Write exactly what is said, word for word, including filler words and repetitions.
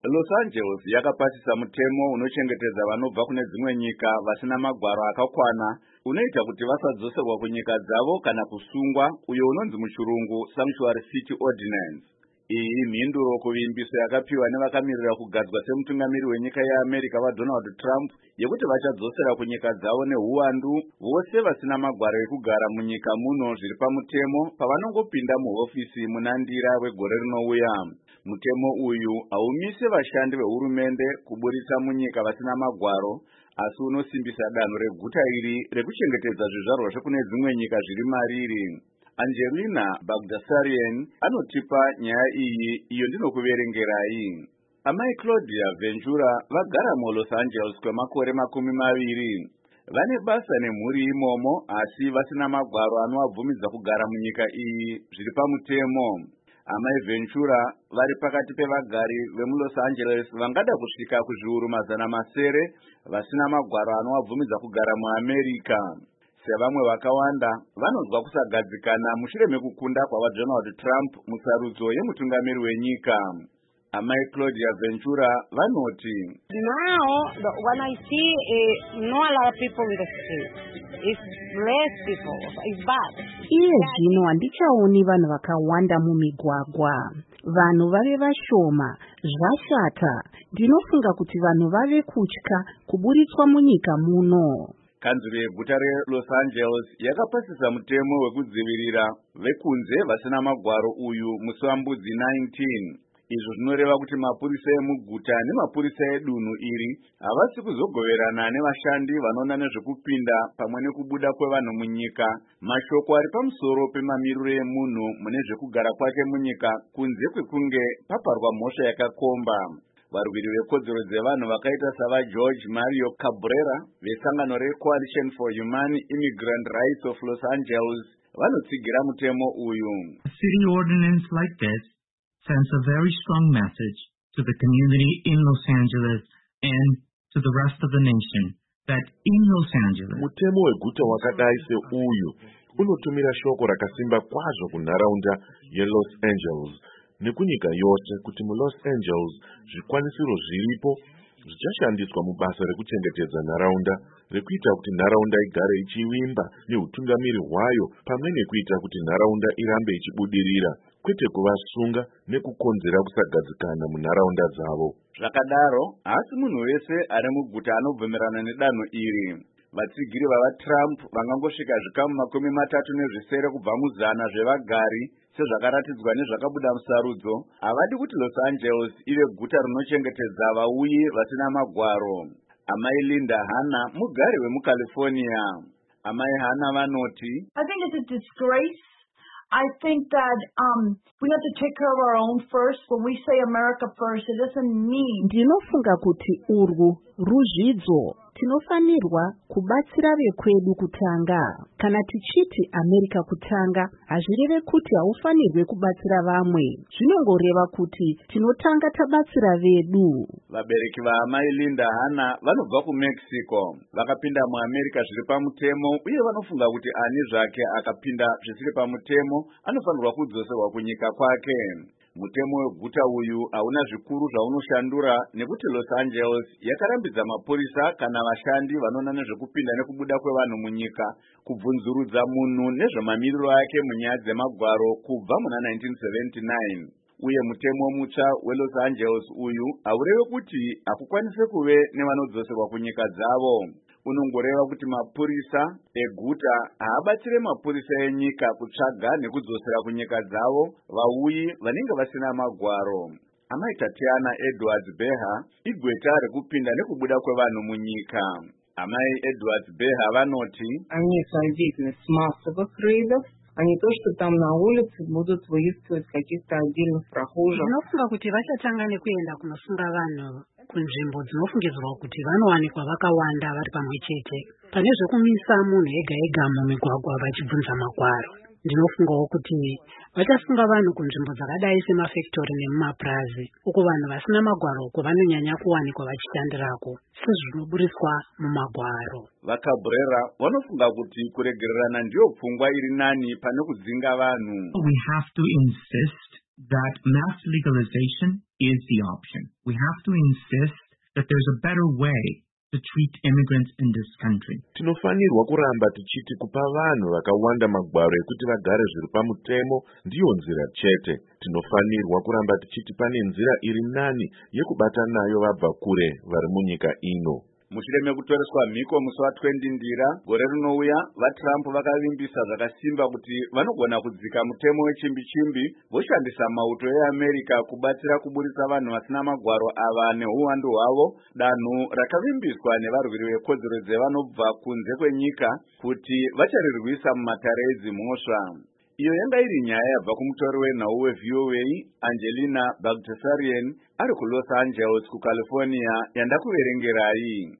Los Angeles yakapasisa mutemo unochengetedza vanobva kune dzimwe nyika vasina magwaro akakwana unoita kuti vasadzoserwa kunyika dzavo kana kusungwa, uyo unonzi muchirungu Sanctuary City Ordinance. Iyi mhinduro kuvimbiso yakapiwa nevakamirira kugadzwa semutungamiri wenyika yeAmerica vaDonald Trump yekuti vachadzosera kunyika dzavo neuwandu vose vasina magwaro ekugara munyika muno zviri pamutemo pavanongopinda muhofisi munandira wegore rinouya. Mutemo uyu haumise vashandi vehurumende kuburitsa munyika vasina magwaro, asi unosimbisa danho reguta iri rekuchengetedza zvizvarwa zvekune dzimwe nyika zviri mariri. Angelina Bagdasarian anotipa nyaya iyi, iyo ndinokuverengerai. Amai Claudia Ventura vagara muLos Angeles kwemakore makumi maviri. Vane basa nemhuri imomo, asi vasina magwaro anovabvumidza kugara munyika iyi zviri pamutemo. Amai Ventura vari pakati pevagari vemuLos Angeles vangada kusvika kuzviuru mazana masere vasina magwaro anovabvumidza kugara muAmerica. Sevamwe vakawanda vanonzwa kusagadzikana mushure mekukunda kwavaDonald Trump musarudzo yemutungamiri wenyika. Amai Claudia Ventura vanoti, Now, the, when I see uh, not a lot of people in the street, it's less people, it's bad. Iye zvino handichaoni vanhu vakawanda mumigwagwa. Vanhu vave vashoma, zvashata. Ndinofunga kuti vanhu vave kutya kuburitswa munyika muno. Kanzuro yeguta reLos Angeles yakapasisa mutemo wekudzivirira vekunze vasina magwaro uyu musi waMbudzi nineteen. Izvo zvinoreva kuti mapurisa emuguta nemapurisa edunhu iri havasi kuzogoverana nevashandi vanoona nezvekupinda pamwe nekubuda kwevanhu munyika. Mashoko ari pamusoro pemamiriro emunhu mune zvekugara kwake munyika kunze kwekunge paparwa mhosva yakakomba. Varwiri vekodzero dzevanhu vakaita sava George Mario Cabrera vesangano reCoalition for Humane Immigrant Rights of Los Angeles vanotsigira mutemo uyu. A city ordinance like this sends a very strong message to the community in Los Angeles and to the rest of the nation that in Los Angeles mutemo weguta wakadai seuyu unotumira shoko rakasimba kwazvo kunharaunda yeLos Angeles nekunyika yose kuti muLos Angeles zvikwanisiro zviripo zvichashandiswa mubasa rekuchengetedza nharaunda, rekuita kuti nharaunda igare ichivimba neutungamiri hwayo, pamwe nekuita kuti nharaunda irambe ichibudirira, kwete kuvasunga nekukonzera kusagadzikana munharaunda dzavo. Zvakadaro, asi munhu wese ari muguta anobvumirana nedanho iri. Vatsigiri vavaTrump vangangosvika zvikamu makumi matatu nezvisere kubva muzana zvevagari sezvakaratidzwa nezvakabuda musarudzo, havadi kuti Los Angeles ive guta rinochengetedza vauyi vasina magwaro. Amai Linda Hanna mugari wemuCalifornia. Amai Hanna vanoti, I think it's a disgrace. I think that um, we have to take care of our own first. When we say America first, it doesn't mean. Ndinofunga kuti urwu ruzvidzo. Tinofanirwa kubatsira vekwedu kutanga. Kana tichiti America kutanga, hazvireve kuti haufanirwe kubatsira vamwe. Zvinongoreva kuti tinotanga tabatsira vedu. Vabereki vaamai Linda Hanna vanobva kuMexico. Vakapinda muAmerica zviri pamutemo uye vanofunga kuti ani zvake akapinda zvisiri pamutemo anofanirwa kudzoserwa kunyika kwake. Mutemo weguta uyu hauna zvikuru zvaunoshandura nekuti Los Angeles yakarambidza mapurisa kana vashandi vanoona nezvekupinda nekubuda kwevanhu munyika kubvunzurudza munhu nezvemamiriro ake munyaya dzemagwaro kubva muna nineteen seventy-nine. Uye mutemo mutsva weLos Angeles uyu haureve kuti hakukwanise kuve nevanodzoserwa kunyika dzavo. Unongoreva kuti mapurisa eguta haabatsire mapurisa enyika kutsvaga nekudzosera kunyika dzavo vauyi vanenge vasina magwaro. Amai Tatiana Edwards Beha igweta rekupinda nekubuda kwevanhu munyika. Amai Edwards Beha vanoti, Они свою деятельность с массовых рейдов, а не то, что там на улице будут выискивать каких-то отдельных прохожих. Ndinofunga kuti vachatanga nekuenda kunosunga vanhu kunzvimbo dzinofungidzwa kuti vanowanikwa vakawanda vari pamwe chete. Pane zvekumisa munhu ega ega mumigwagwa vachibvunza magwaro. Ndinofungawo kuti vachasunga vanhu kunzvimbo dzakadai semafektori nemumapurazi, uko vanhu vasina magwaro uko vanonyanya kuwanikwa vachishandirako sezvinoburiswa mumagwaro. VaCabrera vanofunga kuti kuregererana ndiyo pfungwa iri nani pane kudzinga vanhu. we have to insist that mass legalization is the option. We have to insist that there's a better way to treat immigrants in this country. Tinofanirwa kuramba tichiti kupa vanhu vakawanda magwaro ekuti vagare zviri pamutemo ndiyo nzira chete. Tinofanirwa kuramba tichiti pane nzira iri nani yekubata nayo vabva kure vari munyika ino. Mushure mekutoreswa mhiko musi wa20 ndira gore rinouya, vaTrump vakavimbisa zvakasimba kuti vanogona kudzika mutemo wechimbi-chimbi voshandisa mauto eAmerica kubatsira kuburisa vanhu vasina magwaro ava neuwandu hwavo, danhu rakavimbiswa nevarwiri vekodzero dzevanobva kunze kwenyika kuti vacharirwisa mumatare edzimhosva. Iyo yanga iri nyaya yabva kumutori wenhau weV O A Angelina Bagdasarian ari kuLos Angeles kuCalifornia yandakuverengerai.